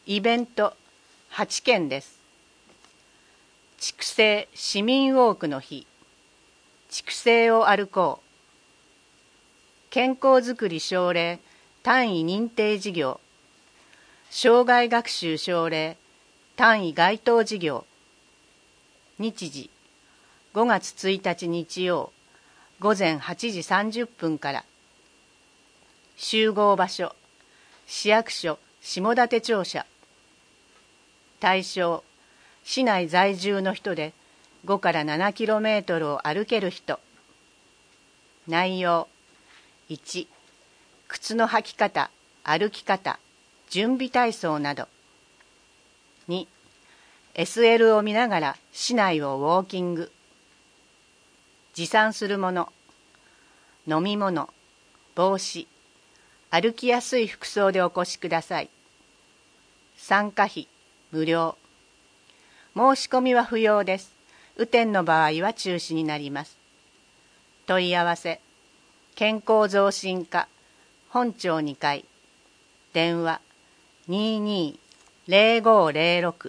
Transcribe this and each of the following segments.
イベント8件です。畜生市民ウォークの日、畜生を歩こう、健康づくり奨励単位認定事業、障害学習奨励単位該当事業。日時5月1日日曜午前8時30分から。集合場所市役所下館庁舎。対象市内在住の人で5から7キロメートルを歩ける人。内容1、靴の履き方、歩き方、準備体操など。2、SL を見ながら市内をウォーキング。持参するもの、飲み物、帽子、歩きやすい服装でお越しください。参加費無料。申し込みは不要です。雨天の場合は中止になります。問い合わせ健康増進課本庁2階、電話22-0506。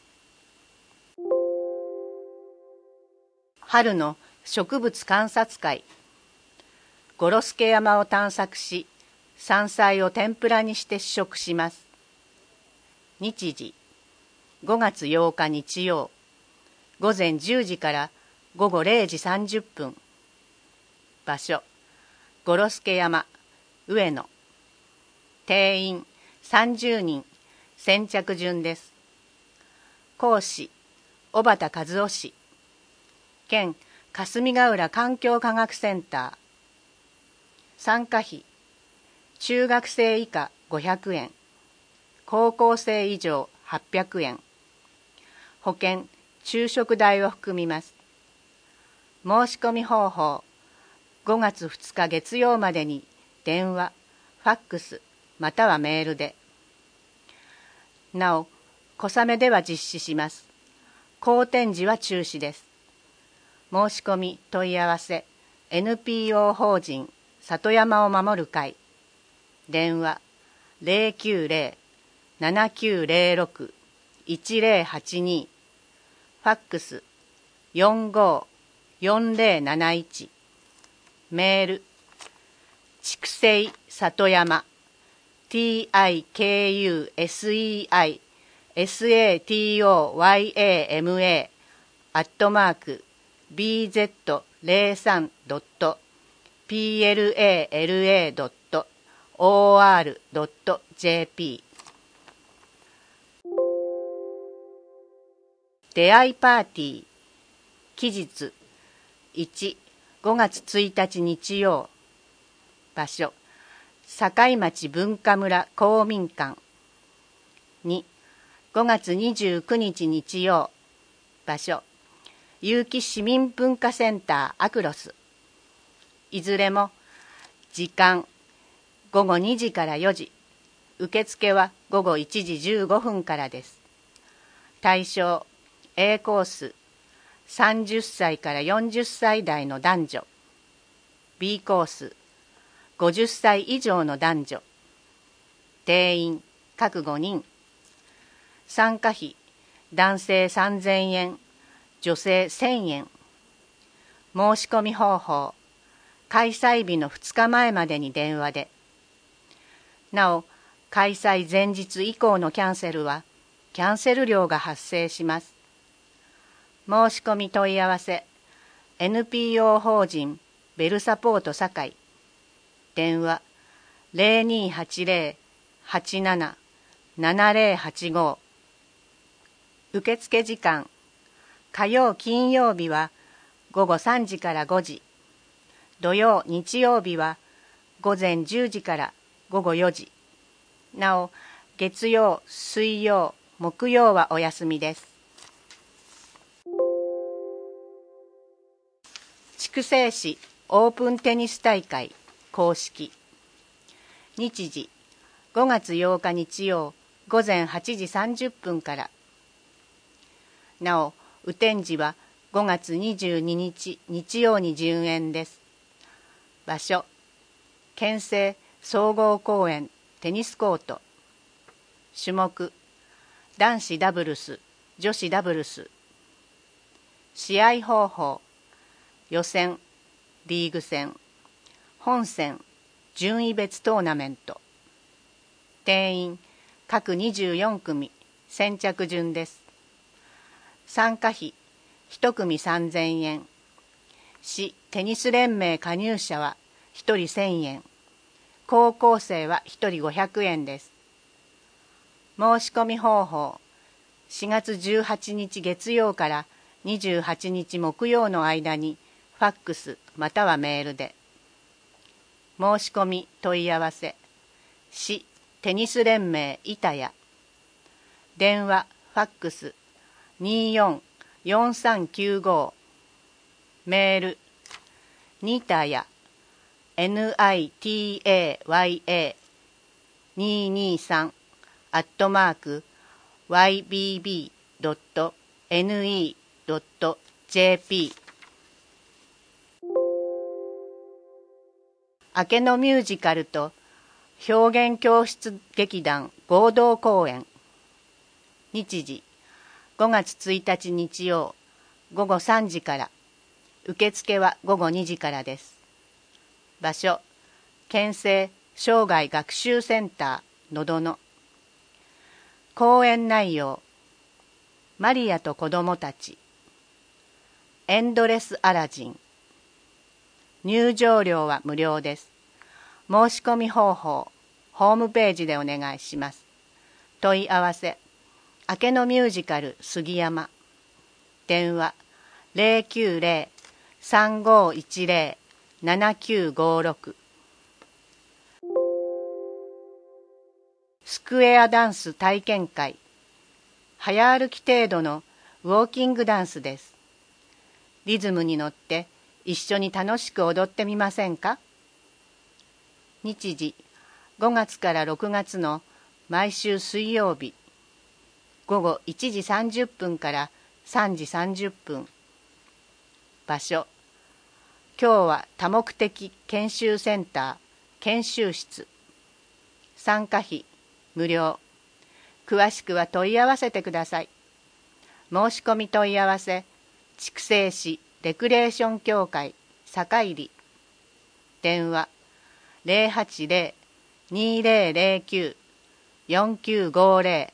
春の植物観察会。ゴロスケ山を探索し、山菜を天ぷらにして試食します。日時5月8日日曜午前10時から午後0時30分。場所ゴロスケ山上野。定員30人。先着順です。講師小畑和夫氏。県霞ヶ浦環境科学センター。参加費中学生以下500円、高校生以上800円。保険昼食代を含みます。申し込み方法5月2日月曜までに電話、ファックスまたはメールで。なお、小雨では実施します。好天時は中止です。申し込み問い合わせ NPO 法人里山を守る会。電話090-7906-1082。ファックス454071。メール畜生里山 tikuSAISATOYAMA@bzlasa.pla.or.jp。 出会いパーティー。期日1、5月1日日曜。場所境町文化村公民館。2、5月29日日曜。場所結城市民文化センターアクロス。いずれも時間午後2時から4時。受付は午後1時15分からです。対象 A コース30歳から40歳代の男女。B コース50歳以上の男女。定員各5人。参加費男性3000円、女性1000円。申し込み方法開催日の2日前までに電話で。なお、開催前日以降のキャンセルはキャンセル料が発生します。申し込み問い合わせ NPO 法人ベルサポート堺。電話0280-87-7085。受付時間火曜金曜日は午後3時から5時。土曜日曜日は午前10時から午後4時。なお、月曜水曜木曜はお休みです。筑西市オープンテニス大会公式。日時5月8日日曜午前8時30分から。なお、雨天時は5月22日日曜に順延です。場所県政総合公園テニスコート。種目男子ダブルス、女子ダブルス。試合方法、予選、リーグ戦、本戦、順位別トーナメント。定員、各24組、先着順です。参加費、1組3000円。市テニス連盟加入者は1人1000円。高校生は1人500円です。申し込み方法、4月18日月曜から28日木曜の間にファックスまたはメールで。申し込み問い合わせ、市テニス連盟板谷。電話ファックス244395。メールニタヤ NITAYA223 @ybb.ne.jp。 明けのミュージカルと表現教室劇団合同公演。日時5月1日日曜午後3時から。受付は午後2時からです。場所、県政生涯学習センターのどの。講演内容、マリアと子供たち、エンドレスアラジン。入場料は無料です。申し込み方法、ホームページでお願いします。問い合わせ、明けのミュージカル杉山。電話090-3510-7956。スクエアダンス体験会。早歩き程度のウォーキングダンスです。リズムに乗って一緒に楽しく踊ってみませんか？日時5月から6月の毎週水曜日午後1時30分から3時30分。場所、今日は多目的研修センター研修室。参加費無料。詳しくは問い合わせてください。申し込み問い合わせ、筑西市レクレーション協会坂入。電話080-2009-4950。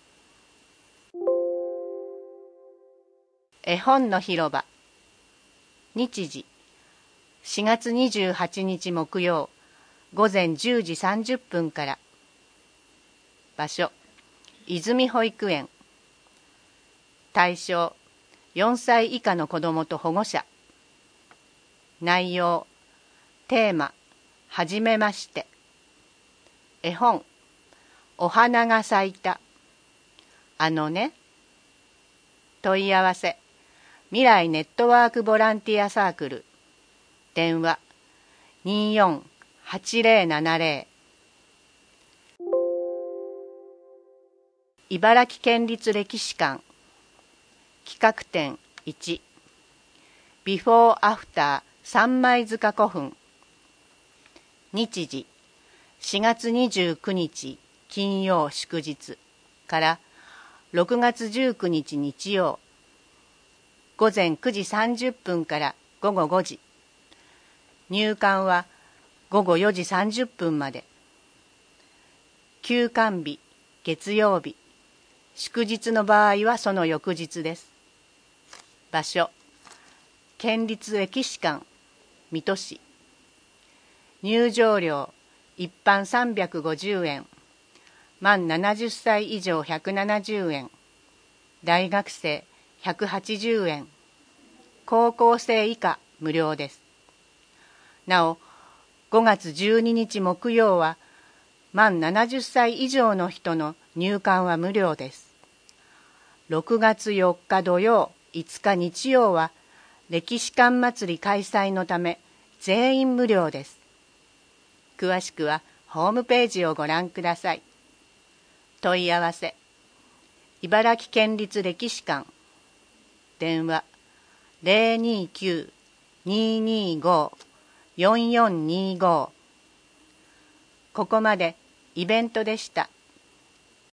絵本の広場。日時4月28日木曜午前10時30分から。場所、泉保育園。対象、4歳以下の子どもと保護者。内容、テーマ、はじめまして。絵本、お花が咲いた。あのね。問い合わせ、未来ネットワークボランティアサークル。電話248070。茨城県立歴史館。企画展1。ビフォーアフター三枚塚古墳。日時4月29日金曜祝日から6月19日日曜午前9時30分から午後5時。入館は午後4時30分まで。休館日、月曜日。祝日の場合はその翌日です。場所、県立歴史館、水戸市。入場料、一般350円。満70歳以上170円。大学生180円。高校生以下無料です。なお、5月12日木曜は満70歳以上の人の入館は無料です。6月4日土曜、5日日曜は歴史館祭り開催のため全員無料です。詳しくはホームページをご覧ください。問い合わせ、茨城県立歴史館。電話029-225-4425。ここまでイベントでした。